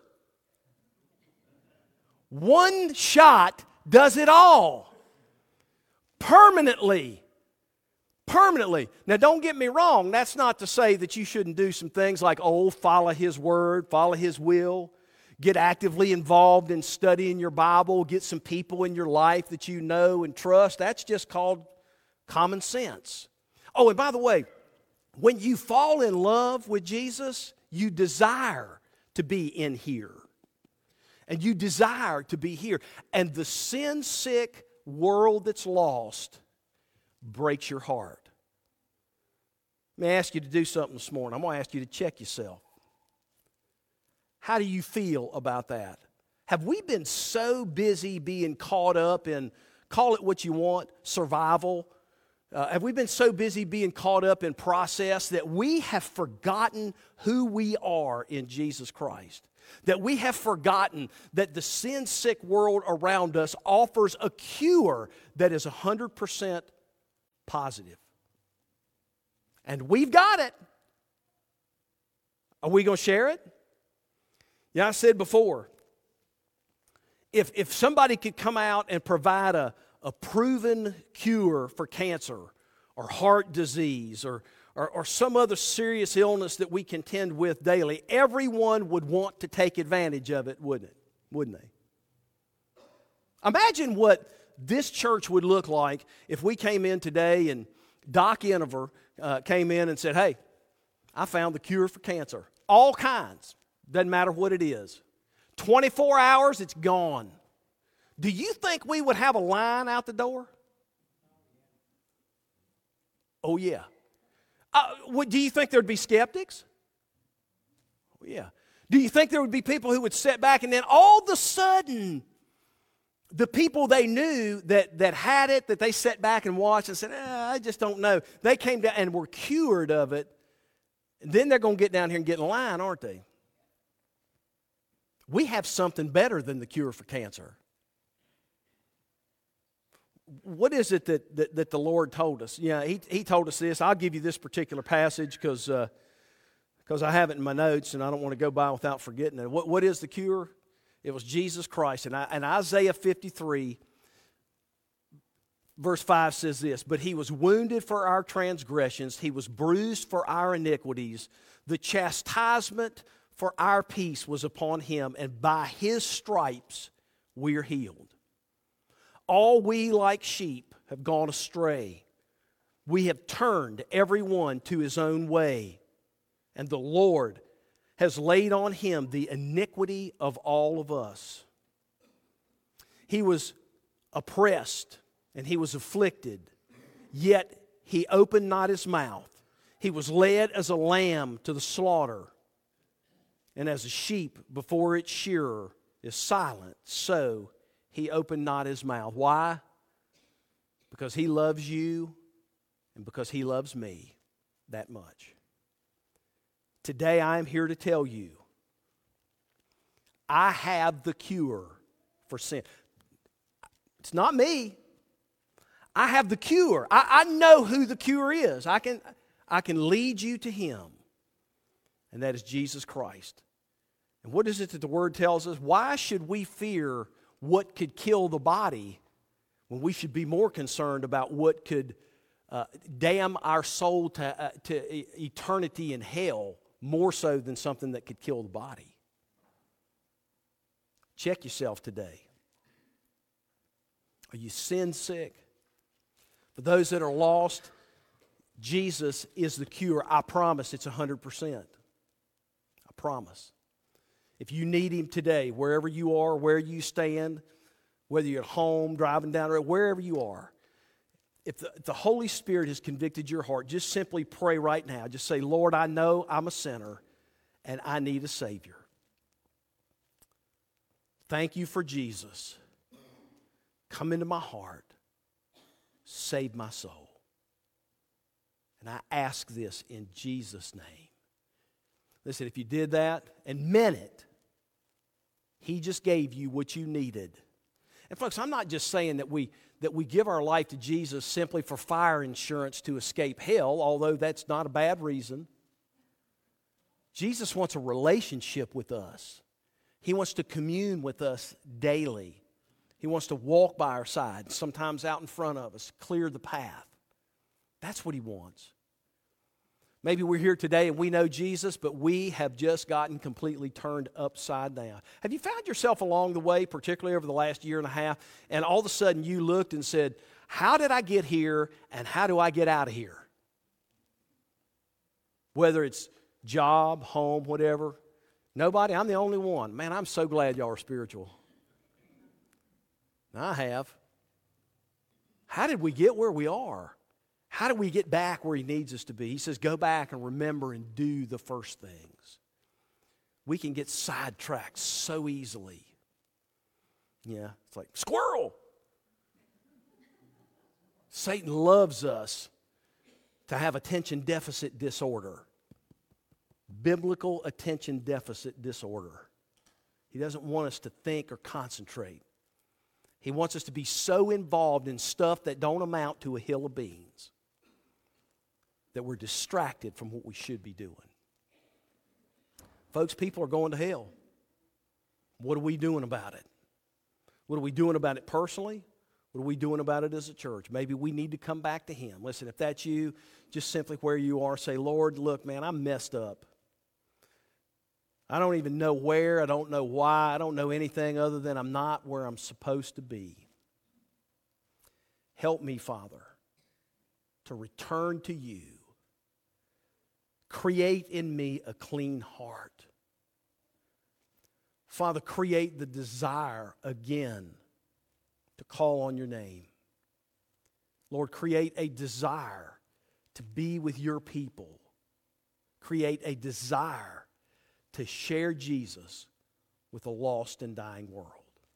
One shot does it all. Permanently. Permanently. Now, don't get me wrong. That's not to say that you shouldn't do some things like, oh, follow His Word, follow His will, get actively involved in studying your Bible, get some people in your life that you know and trust. That's just called common sense. Oh, and by the way, when you fall in love with Jesus, you desire to be in here. And you desire to be here. And the sin-sick world that's lost breaks your heart. Let me ask you to do something this morning. I'm going to ask you to check yourself. How do you feel about that? Have we been so busy being caught up in, call it what you want, survival? Uh, have we been so busy being caught up in process that we have forgotten who we are in Jesus Christ? That we have forgotten that the sin-sick world around us offers a cure that is one hundred percent positive. And we've got it. Are we going to share it? Yeah, I said before, if, if somebody could come out and provide a, a proven cure for cancer or heart disease or, or, or some other serious illness that we contend with daily, everyone would want to take advantage of it, wouldn't it? Wouldn't they? Imagine what this church would look like if we came in today and Doc Inover uh, came in and said, "Hey, I found the cure for cancer. All kinds. Doesn't matter what it is. twenty-four hours, it's gone." Do you think we would have a line out the door? Oh, yeah. Uh, what, do you think there'd be skeptics? Oh, yeah. Do you think there would be people who would sit back and then all of a sudden, the people they knew that, that had it, that they sat back and watched and said, eh, I just don't know. They came down and were cured of it. And then they're going to get down here and get in line, aren't they? We have something better than the cure for cancer. What is it that, that, that the Lord told us? Yeah, he, he told us this. I'll give you this particular passage because uh, because I have it in my notes and I don't want to go by without forgetting it. What, what is the cure? It was Jesus Christ. And, I, and Isaiah fifty-three, verse five says this, "But he was wounded for our transgressions, he was bruised for our iniquities. The chastisement for our peace was upon him, and by his stripes we are healed. All we like sheep have gone astray. We have turned every one to his own way, and the Lord has laid on him the iniquity of all of us. He was oppressed and he was afflicted, yet he opened not his mouth. He was led as a lamb to the slaughter, and as a sheep before its shearer is silent, so he opened not his mouth." Why? Because he loves you and because he loves me that much. Today I am here to tell you, I have the cure for sin. It's not me. I have the cure. I, I know who the cure is. I can, I can lead you to him, and that is Jesus Christ. And what is it that the Word tells us? Why should we fear what could kill the body when we should be more concerned about what could uh, damn our soul to, uh, to e- eternity in hell more so than something that could kill the body? Check yourself today. Are you sin sick? For those that are lost, Jesus is the cure. I promise it's one hundred percent. I promise. If you need him today, wherever you are, where you stand, whether you're at home, driving down the road, wherever you are, if the, if the Holy Spirit has convicted your heart, just simply pray right now. Just say, "Lord, I know I'm a sinner and I need a Savior. Thank you for Jesus. Come into my heart. Save my soul. And I ask this in Jesus' name." Listen, if you did that and meant it, he just gave you what you needed. And folks, I'm not just saying that we that we give our life to Jesus simply for fire insurance to escape hell, although that's not a bad reason. Jesus wants a relationship with us. He wants to commune with us daily. He wants to walk by our side, sometimes out in front of us, clear the path. That's what he wants. Maybe we're here today and we know Jesus, but we have just gotten completely turned upside down. Have you found yourself along the way, particularly over the last year and a half, and all of a sudden you looked and said, "How did I get here and how do I get out of here?" Whether it's job, home, whatever. Nobody? I'm the only one. Man, I'm so glad y'all are spiritual. I have. How did we get where we are? How do we get back where he needs us to be? He says, go back and remember and do the first things. We can get sidetracked so easily. Yeah, it's like, squirrel! Satan loves us to have attention deficit disorder. Biblical attention deficit disorder. He doesn't want us to think or concentrate. He wants us to be so involved in stuff that don't amount to a hill of beans that we're distracted from what we should be doing. Folks, people are going to hell. What are we doing about it? What are we doing about it personally? What are we doing about it as a church? Maybe we need to come back to him. Listen, if that's you, just simply where you are, say, "Lord, look, man, I'm messed up. I don't even know where. I don't know why. I don't know anything other than I'm not where I'm supposed to be. Help me, Father, to return to you. Create in me a clean heart. Father, create the desire again to call on your name. Lord, create a desire to be with your people. Create a desire to share Jesus with a lost and dying world.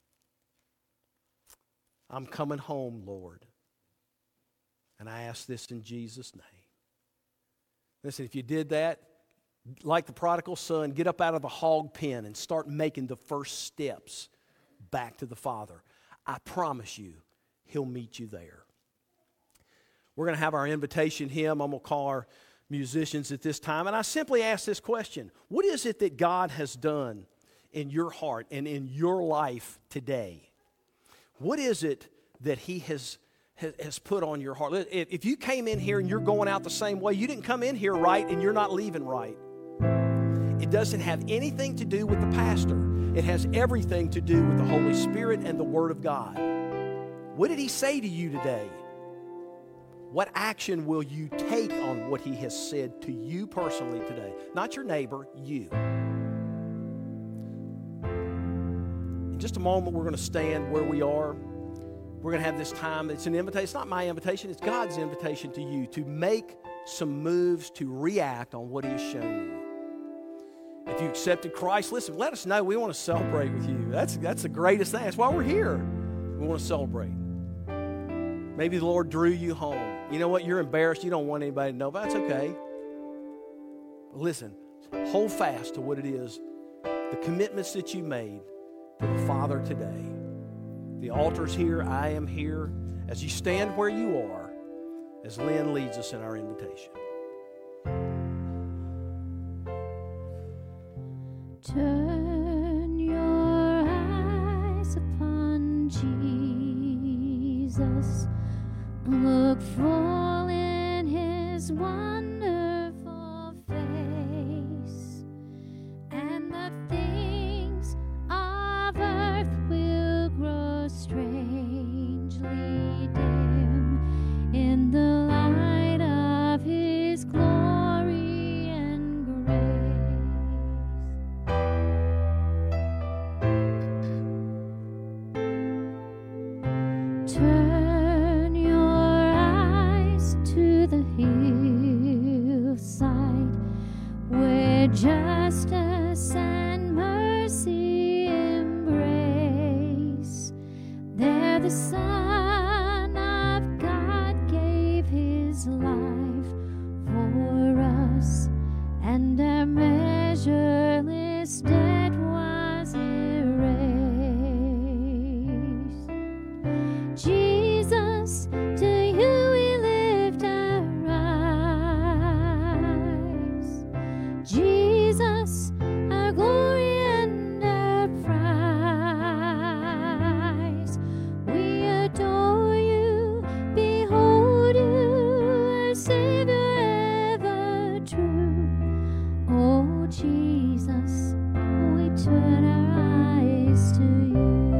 I'm coming home, Lord. And I ask this in Jesus' name. Listen, if you did that, like the prodigal son, get up out of the hog pen and start making the first steps back to the Father. I promise you, He'll meet you there. We're going to have our invitation hymn. I'm going to call our musicians at this time. And I simply ask this question: what is it that God has done in your heart and in your life today? What is it that He has, has put on your heart? If you came in here and you're going out the same way, you didn't come in here right and you're not leaving right. It doesn't have anything to do with the pastor. It has everything to do with the Holy Spirit and the Word of God. What did He say to you today? What action will you take on what He has said to you personally today? Not your neighbor, you. In just a moment, we're going to stand where we are. We're going to have this time. It's an invitation. It's not my invitation. It's God's invitation to you to make some moves to react on what He has shown you. If you accepted Christ, listen, let us know. We want to celebrate with you. That's, that's the greatest thing. That's why we're here. We want to celebrate. Maybe the Lord drew you home. You know what? You're embarrassed. You don't want anybody to know, but that's okay. But listen, hold fast to what it is, the commitments that you made to the Father today. The altar's here. I am here. As you stand where you are, as Lynn leads us in our invitation. Turn your eyes upon Jesus. Look full in His wonderful face, and the things of earth will grow strangely dim in the light of His glory and grace. Turn your eyes to the hillside, where justice and mercy embrace. There the Son of God gave His life for us, and our measureless debt was erased. Jesus, to you we lift our eyes. Jesus, our glory and our prize. We adore you, behold you, our Savior ever true. Oh Jesus, we turn our eyes to you.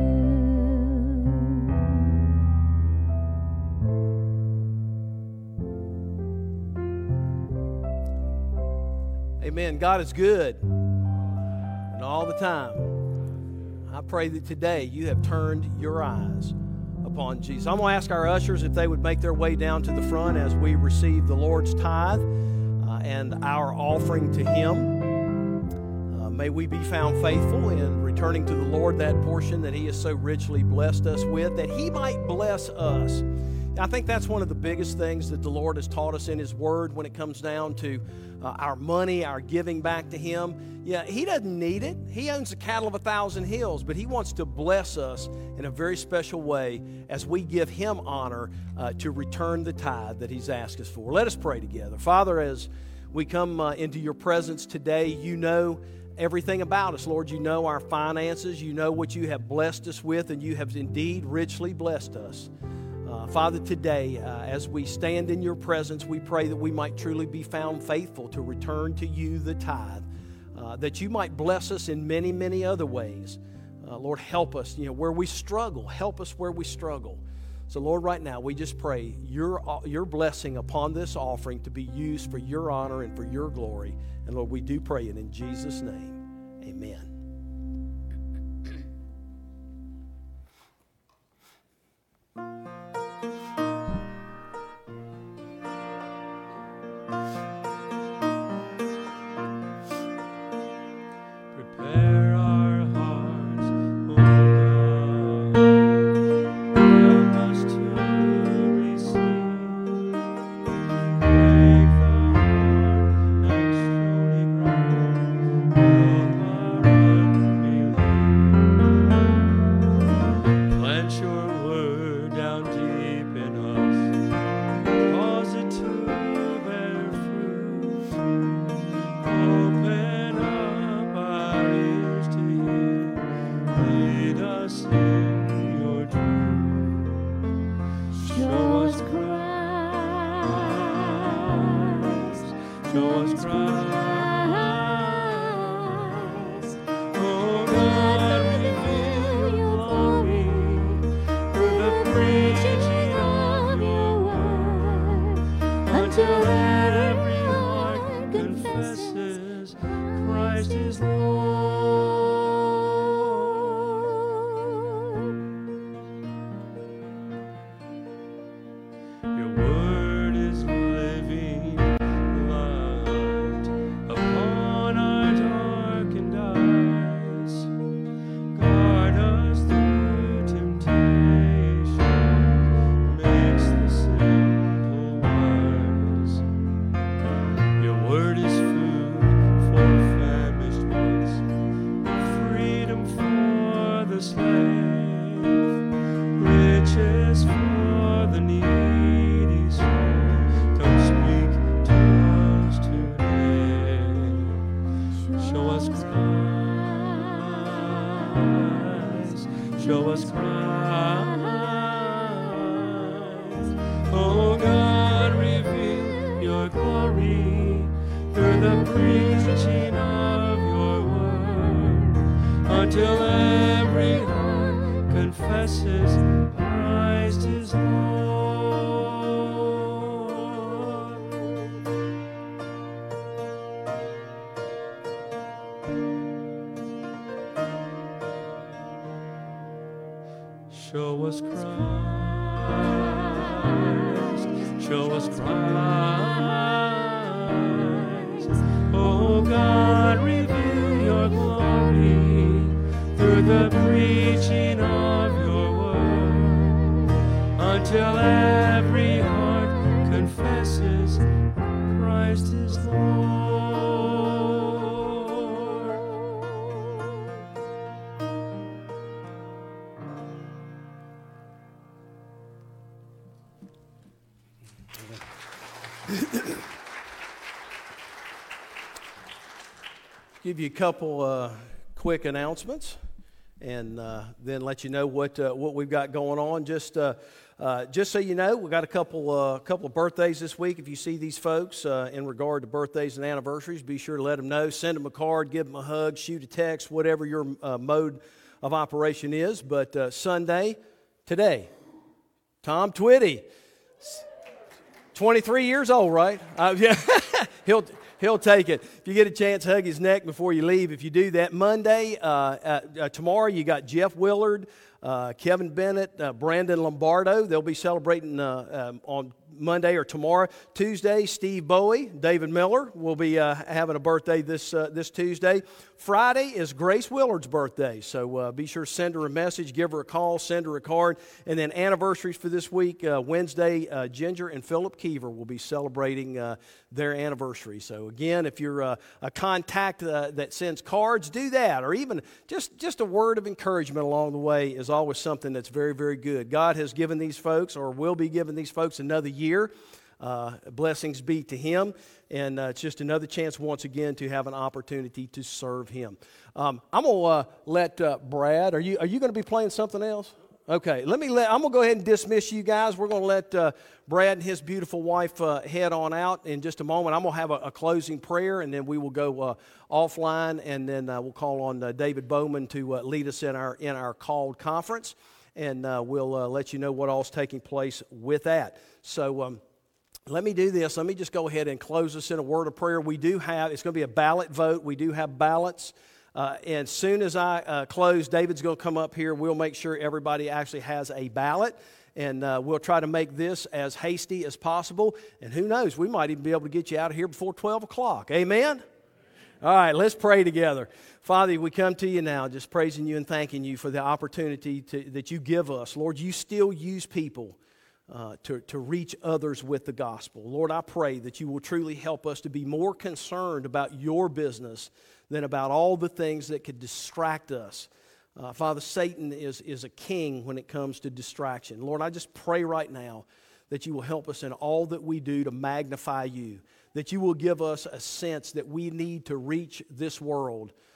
Amen. God is good, and all the time. I pray that today you have turned your eyes upon Jesus. I'm going to ask our ushers if they would make their way down to the front as we receive the Lord's tithe uh, and our offering to Him. Uh, may we be found faithful in returning to the Lord that portion that He has so richly blessed us with, that He might bless us. I think that's one of the biggest things that the Lord has taught us in His Word when it comes down to uh, our money, our giving back to Him. Yeah, He doesn't need it. He owns the cattle of a thousand hills, but He wants to bless us in a very special way as we give Him honor uh, to return the tithe that He's asked us for. Let us pray together. Father, as we come uh, into Your presence today, You know everything about us, Lord. You know our finances. You know what You have blessed us with, and You have indeed richly blessed us. Uh, Father, today, uh, as we stand in Your presence, we pray that we might truly be found faithful to return to You the tithe, uh, that You might bless us in many, many other ways. Uh, Lord, help us, you know, where we struggle. Help us where we struggle. So, Lord, right now, we just pray Your, your blessing upon this offering to be used for Your honor and for Your glory. And, Lord, we do pray it in Jesus' name. Amen. Prepare our hearts, O God. Help us to receive. Make the heart naturally us in your truth. Show us Christ. Show us Christ. Oh God, reveal your glory through the preaching of your word, until every heart confesses Christ is Lord. Your word is living light upon our darkened eyes. Guard us through temptation, makes the simple wise. Your word is food for famished ones, freedom for the slave, riches for the needy soul. Come speak to us today. Show us Christ. Show us Christ. Oh God, reveal your glory through the preaching of your word, until every heart confesses Christ is Lord. Show us Christ. Show us Christ. Oh God, reveal your glory through the preaching of your word, until every heart confesses Christ is Lord. Give you a couple uh, quick announcements, and uh, then let you know what uh, what we've got going on. Just uh, uh, just so you know, we got a couple uh, couple of birthdays this week. If you see these folks uh, in regard to birthdays and anniversaries, be sure to let them know. Send them a card, give them a hug, shoot a text, whatever your uh, mode of operation is. But uh, Sunday, today, Tom Twitty, twenty-three years old, right? Uh, yeah, he'll. He'll take it. If you get a chance, hug his neck before you leave. If you do that, Monday, uh, uh, uh, tomorrow, you got Jeff Willard, uh, Kevin Bennett, uh, Brandon Lombardo. They'll be celebrating uh, um, on Monday or tomorrow. Tuesday, Steve Bowie, David Miller will be uh, having a birthday this uh, this Tuesday. Friday is Grace Willard's birthday, so uh, be sure to send her a message, give her a call, send her a card. And then anniversaries for this week, uh, Wednesday, uh, Ginger and Philip Keever will be celebrating uh, their anniversary. So again, if you're uh, a contact uh, that sends cards, do that, or even just, just a word of encouragement along the way is always something that's very, very good. God has given these folks, or will be giving these folks, another year. Uh, blessings be to him, and uh, it's just another chance once again to have an opportunity to serve him. Um, I'm gonna uh, let uh, Brad. Are you are you going to be playing something else? Okay, let me let. I'm gonna go ahead and dismiss you guys. We're gonna let uh, Brad and his beautiful wife uh, head on out in just a moment. I'm gonna have a, a closing prayer, and then we will go uh, offline, and then uh, we'll call on uh, David Bowman to uh, lead us in our in our called conference, and uh, we'll uh, let you know what all's taking place with that. So. Um, Let me do this. Let me just go ahead and close us in a word of prayer. We do have, it's going to be a ballot vote. We do have ballots. Uh, and as soon as I uh, close, David's going to come up here. We'll make sure everybody actually has a ballot. And uh, we'll try to make this as hasty as possible. And who knows, we might even be able to get you out of here before twelve o'clock. Amen? All right, let's pray together. Father, we come to you now just praising you and thanking you for the opportunity to, that you give us. Lord, you still use people Uh, to, to reach others with the gospel. Lord, I pray that you will truly help us to be more concerned about your business than about all the things that could distract us. Uh, Father, Satan is, is a king when it comes to distraction. Lord, I just pray right now that you will help us in all that we do to magnify you, that you will give us a sense that we need to reach this world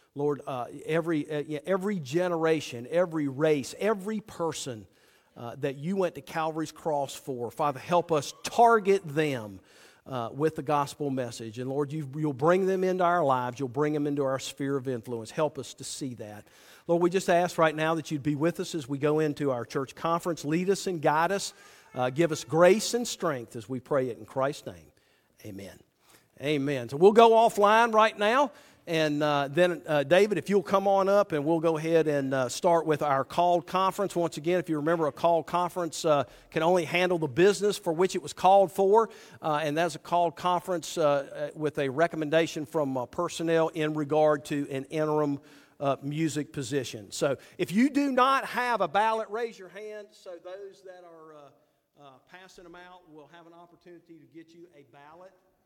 Lord, uh, every, uh, every generation, every race, every person uh, that you went to Calvary's cross for, Father, help us target them uh, with the gospel message. And Lord, you, you'll bring them into our lives. You'll bring them into our sphere of influence. Help us to see that. Lord, we just ask right now that you'd be with us as we go into our church conference. Lead us and guide us. Uh, give us grace and strength as we pray it in Christ's name. Amen. Amen. So we'll go offline right now. And uh, then, uh, David, if you'll come on up and we'll go ahead and uh, start with our called conference. Once again, if you remember, a called conference uh, can only handle the business for which it was called for. Uh, and that's a called conference uh, with a recommendation from uh, personnel in regard to an interim uh, music position. So if you do not have a ballot, raise your hand so those that are uh, uh, passing them out will have an opportunity to get you a ballot.